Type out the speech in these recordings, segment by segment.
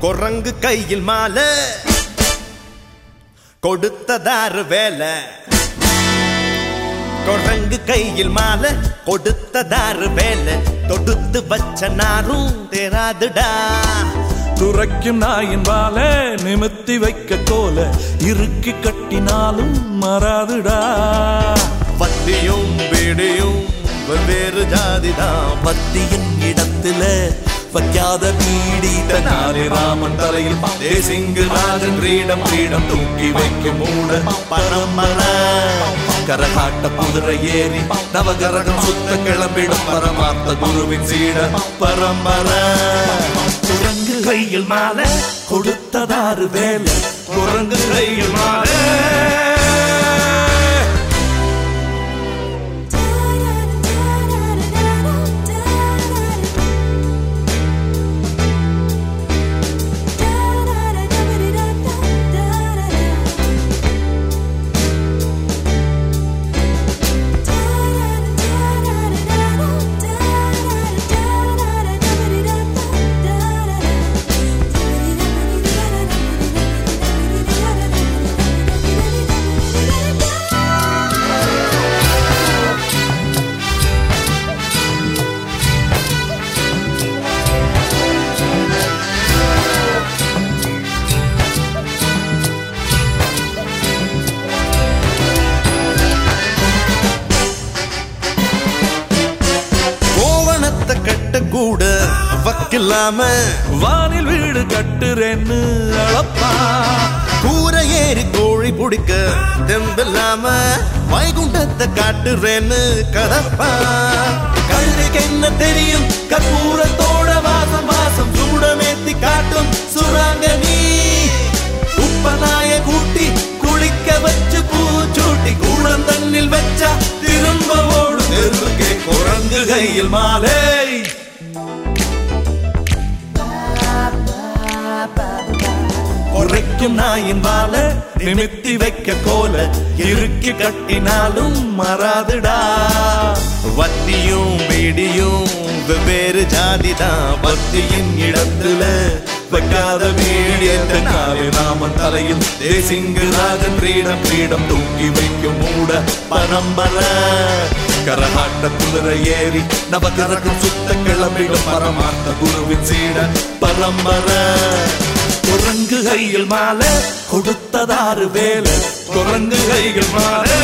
குரங்கு கையில் மாலை கொடுத்ததாரு வேலை குரங்கு கையில் மாலை கொடுத்ததாரு வேலை தொடுத்து வச்ச நாரும் தேராதுடா துரைக்கும் நாயின் வாழ நிமித்தி வைக்க கோல இறுக்கி கட்டினாலும் மறாதுடா பத்தியும் பீடியும் வெவ்வேறு ஜாதிதான் பத்தியின் இடத்துல வைக்காத பீடி தன்னாலே ராமன் தலையில் தேசிங்கு ராஜன் கிரீடம் கிரீடம் தூக்கி வைக்கும் மூட பரம்பரை கரகாட்ட குதிரை ஏறி நவகரகம் சுத்த கிளம்பிடும் பரமார்த்த குருவின் சீட பரம்பரை குரங்கு கையில் மாலை கொடுத்ததாரு வேலை குரங்கு கையில் மாலை கூட வக்கில்லாம வானில் வீடு கட்டுறேன்னு அளப்பா கூரை ஏறி கோழி பிடிக்க தெம்பில்லாம வைகுண்டத்தை காட்டுறேன்னு கதப்பா கழுதைக்கு என்ன தெரியும் கற்பூரத்தோட வாசம் வாசம் சூடமேத்தி காட்டும் சுராங்கனி உப்பநாய கூட்டி குளிக்க வச்சு பூச்சூட்டி கூழந்தண்ணில் வச்சா திரும்ப ஓடு தெருவுக்கே குரங்கு கையில் மாலை குறைக்கும் நாயின் வாழ நிமித்தி வைக்க கோல இறுக்கி கட்டினாலும் மறாதுடா வத்தியும் பீடியும் வெவ்வேறு ஜாதிதான் பத்தியின் இடத்துல வைக்காத வீடியத்தினாலே ராமன் தலையில் தேசிங்கு ராஜன் கிரீடம் கிரீடம் தூக்கி வைக்கும் மூட பரம்பரை கரகாட்ட குதிரை ஏறி நவகரகம் சுத்த கிளம்பிடும் பரமார்த்த குருவின் சீட பரம்பரை குரங்கு கையில் மாலை கொடுத்ததாரு வேலை குரங்கு கையில் மாலை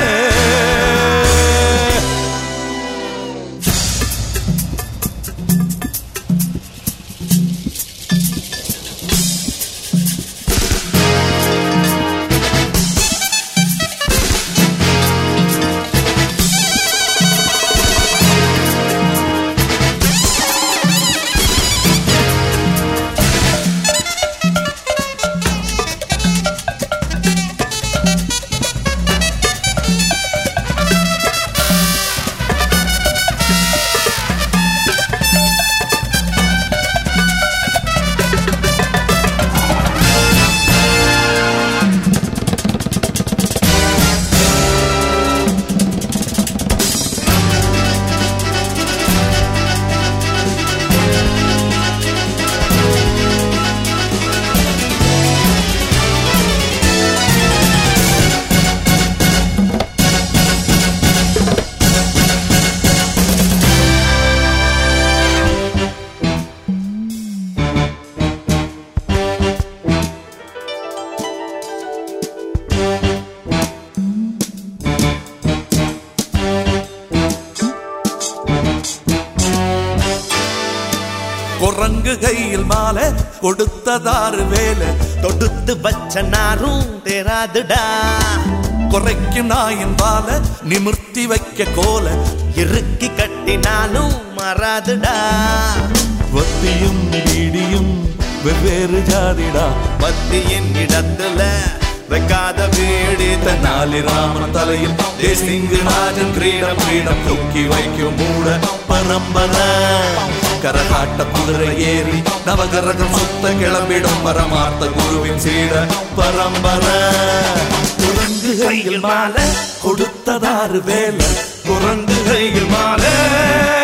குரங்கு கையில் மாலை கொடுத்ததாரு வேலை தொடுத்து வச்ச நாரும் தேராதுடா குறைக்கும் நாயின் வாழ நிமிர்த்தி வைக்க கோல இறுக்கி கட்டினாலும் மறாதுடா வத்தியும் வீடியும் வெவ்வேறு ஜாதிடா பத்தியின் இடத்துல வைக்காத வீடு தன்னாலே ராமன் தலையில் தேசிங்கு ராஜன் கிரீடம் கிரீடம் தூக்கி வைக்கும் மூட பரம்பரை கரகாட்ட குதிரை ஏறி நவகரகம் சுத்த கிளம்பிடும் பரமார்த்த குருவின் சீட பரம்பரை குரங்கு கையில் மாலை கொடுத்ததாரு வேலை குரங்கு கையில் மாலை